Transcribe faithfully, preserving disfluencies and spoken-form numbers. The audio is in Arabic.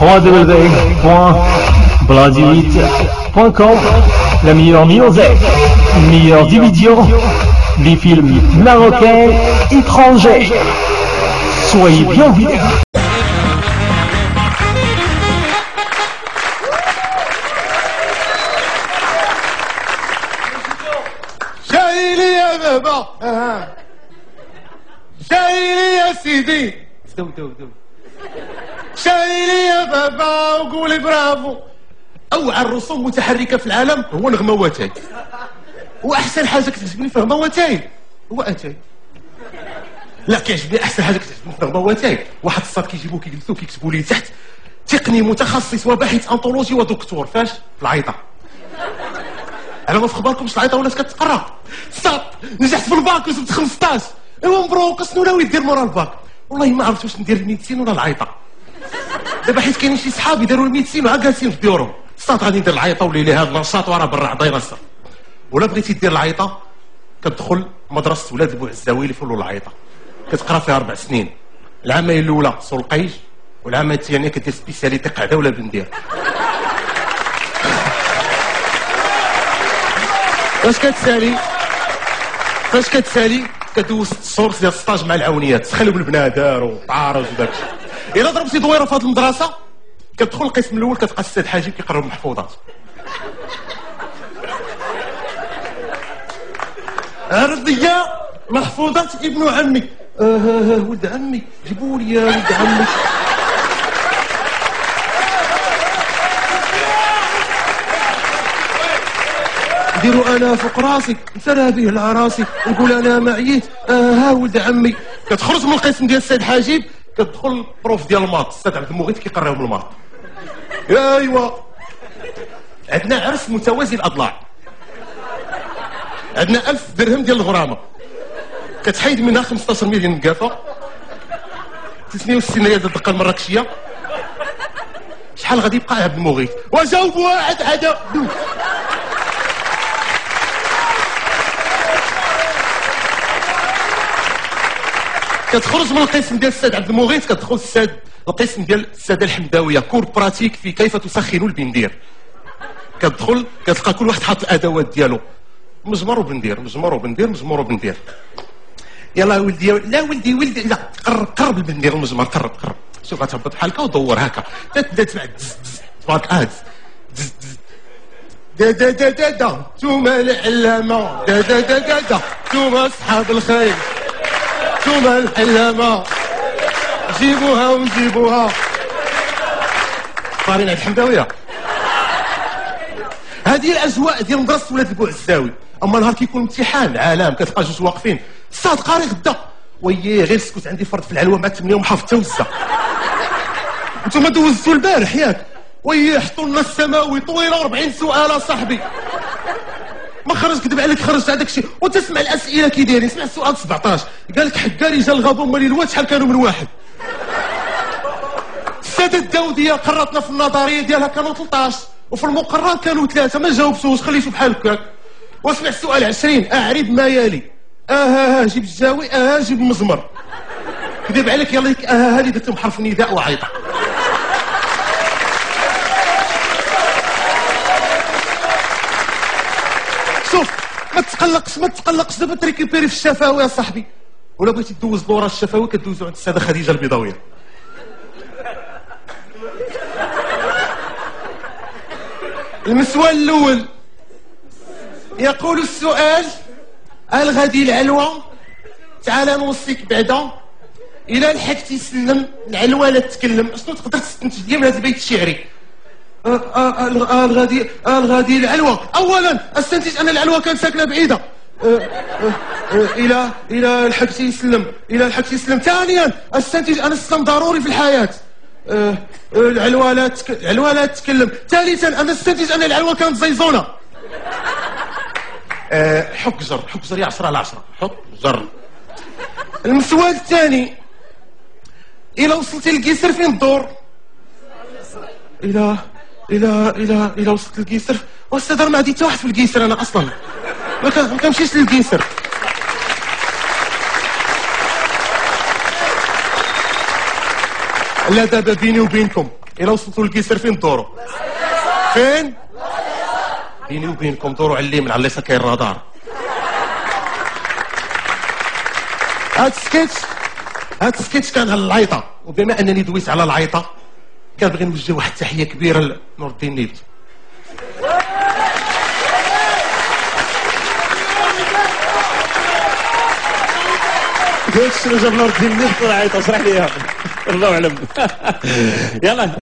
w w w point bladi huit point com. La meilleure musique, meilleure division des films marocains étrangers. Soyez bienvenus. شايلي يا بابا شايلي يا سيدي دو دو دو شايلي يا بابا وقولي برافو. اوعى الرسوم متحركه في العالم هو نغمه واتاي، واحسن حاجه كتعجبني في نغمه واتاي هو اتاي. لا كيعجبني احسن حاجه كتعجبني في نغمه واتاي واحد الصاد كيجيبوه كيجلسوه كيكتبوا لي تحت تقني متخصص وباحث انطولوجي ودكتور فاش في العيطه. انا ما في خباركمش العيطه ولات كتقرا صاد نجحت في الباك وجبت خمسطاش. ايوا مبروك شنو ناوي دير مورا الباك؟ والله ما عرفت واش ندير الميديسين ولا العيطه. دابا حيت كاينين شي صحابي داروا الميديسين وعا جالسين في ديورهم. صاد غادي ندير العيطه وليلي هذا النشاط وراه برا دايره السر. ولا بغيتي دير العيطه كتدخل مدرسه ولاد البوعزاوي اللي فولوا العيطه كتقرا فيها اربع سنين. العامه الاولى سلقيج والعامه الثانيه كدير سبيسياليتي قاعده ولا بندير. فاش كتسالي فاش كتسالي كدوز ست شهور ديال ستاج مع العونيات تخلوا بالبنادر وطارج وداكشي. الا ضربتي دويره في هذه المدرسه كتدخل القسم الاول كتلقى السيد حاجب كيقرا المحفوظات. عرضيه محفوظات ابن عمي. اه اه اه ولد عمي جيبوا لي يا ولد عمي. ديروا انا فوق راسي نسرى به العراسي نقول انا معييت. اه ها ولد عمي. كتخرج من القسم ديال السيد حاجب كتدخل بروف ديال الماط السيد عبد المغيث كيقراهم الماط. ايوا عندنا عرس متوازي الاضلاع، عندنا ألف درهم ديال الغرامه كتحيد منها خمسطاش مية ديال النقافه، ثلاثمية وستين ريال ديال الدقه المراكشيه. شحال غادي يبقى عبد المغيث؟ وجاوب واحد عدا دوك. كتخرج من القسم ديال السيد عبد المغيث كتدخل الساد القسم ديال الساده الحمداويه كور براتيك في كيف تسخن البندير. كتدخل كتلقى كل واحد حاط الادوات ديالو مجمر وبندير مجمر وبندير مجمر وبندير. يلا ولدي لا ولدي ولدي لا قرب قرب البندير المجمر قرب قرب. شوف غتهبط بحال هكا ودور هكا تسمع تبارك اه دا دا دا دا دا نتوما العلامه دا دا دا دا دا نتوما اصحاب الخير نتوما الحلامه جيبوها ونجيبوها. قارين على الحمداويه. هذه الاجواء ديال مدرسه ولاد البوعزاوي. اما نهار كيكون امتحان العالم كتلقى جوج واقفين صاد قاري غدا وييه غير سكت عندي فرض في العلوه مع ثمانية ومحافظ توزه. نتوما دوزتوا البارح ياك وييه حطوا لنا السماوي طويله أربعين سؤال اصاحبي. ما خرج كذب عليك خرجت هذاك الشيء وتسمع الاسئله كي دايرين. سمع السؤال سبعطاش قال لك حكاري جا الغابه هما الواد شحال كانوا من واحد. الساده الداوديه قررتنا في النظريه ديالها كانوا ثلاطاش وفي المقرر كانوا ثلاثه ما جاوبتوش خليتو بحال هكاك. واسمع السؤال عشرين اعرب ما يلي. اه ها جيب الجاوي اه جيب المزمر. كذب عليك يلا اه هذه درتهم حرف نداء وعيطه. شوف ما تقلقش ما تقلقش دابا تريكيبيري في الشفاوي يا صاحبي. ولا بغيتي دوز دورة الشفاوي كدوزو عند الساده خديجه البيضاويه. المسؤول الاول يقول السؤال هل غادي العلوه تعال نوصيك بعدا الى لحقتي سلم العلوه لا تتكلم. شنو تقدر تستنتج لي من هذا البيت الشعري؟ الغادي الغادي العلوه. اولا استنتج ان العلوه كانت ساكنه بعيده. الى الى لحقتي يسلم الى لحقتي يسلم. ثانيا استنتج ان السلم ضروري في الحياه. العلوه لا تك... العلوه لا تتكلم. ثالثا انا استنتج ان العلوه كانت زيزونه. حك جر حك جر يا عشرة على عشرة حك جر. المسؤول الثاني الى وصلتي للقيسر فين الدور؟ الى الى الى الى وصلت للقيسر. واستاذ ما عندي حتى واحد في القيسر انا اصلا ما كنمشيش للقيسر. لا دابا بيني وبينكم الى وصلتوا للكيسر فين دوروا؟ فين؟ بيني وبينكم دوروا على اليمين على اليسار كاين الرادار. هاد السكيتش هاد السكيتش كان على العيطه، وبما انني دويت على العيطه كنبغي نوجه واحد التحيه كبيره لنور الدين نيبت. قلت شنو جاب نور الدين نيبت العيطه؟ اشرح لي الله اعلم. يلا